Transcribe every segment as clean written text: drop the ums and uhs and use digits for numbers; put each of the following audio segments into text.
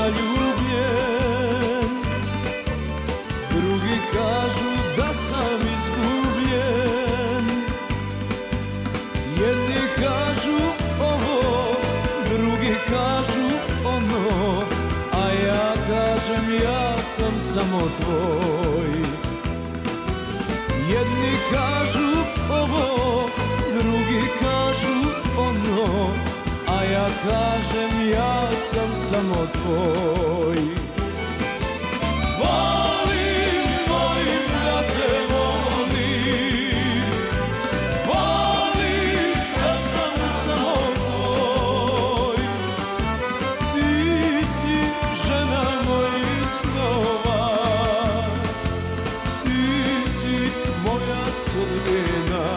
zaljubljen, drugi kažu da sam izgubljen. Jedni kažu ovo, drugi kažu ono, a ja kažem ja sam samo tvoj. Jedni kažu ovo, drugi kažu ono, a ja kažem ja sam samo tvoj. Volim, volim da te volim, volim da sam samo tvoj. Ti si žena mojih snova, ti si moja sudbina.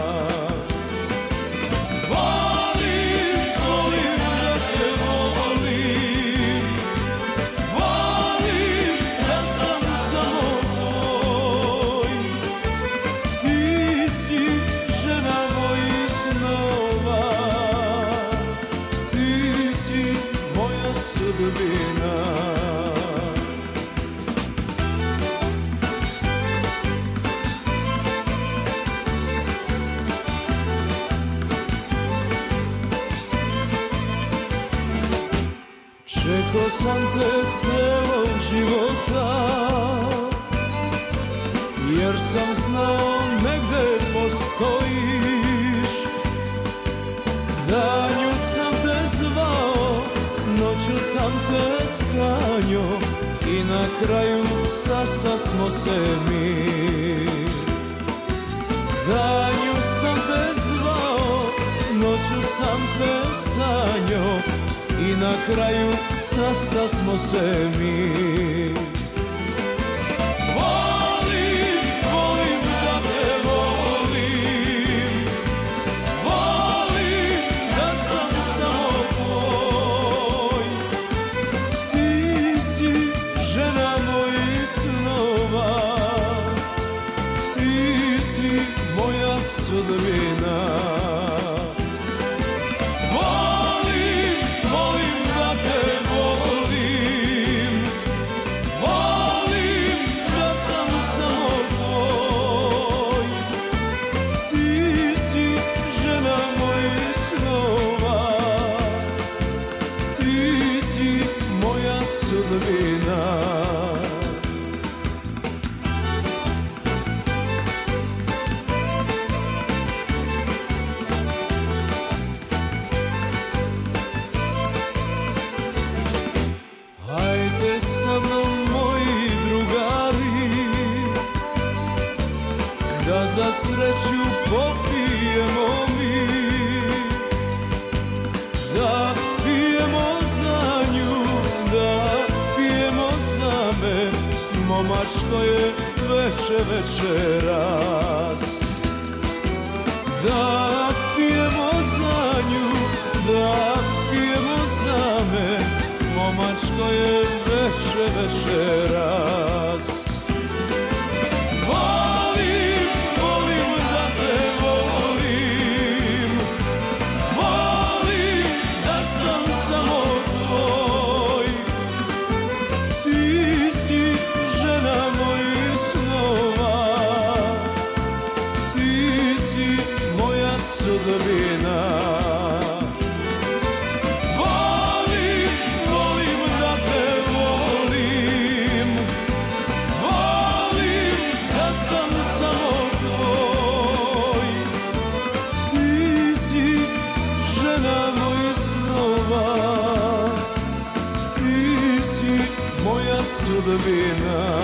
Čekao sam te celog života, jer sam znao negde postojiš. Danju sam te zvao, noću sam te sanjao i na kraju sastasmo se mi. Danju sam te zvao, noću sam te sanjao i na kraju sastasmo se mi. Volim, volim da te volim, volim da sam samo tvoj. Ti si žena mojih snova, ti si moja sudbina. Hajde sa mnom moji drugari, da za sreću popijemo mi, da pijemo za nju, da pijemo za me, momačko je veče večeras. Da pijemo za nju, da pijemo za me, momačko je veče večeras. Volim, volim da te volim, volim da sam samo tvoj. Ti si žena mojih snova, ti si moja sudbina. Sudbina.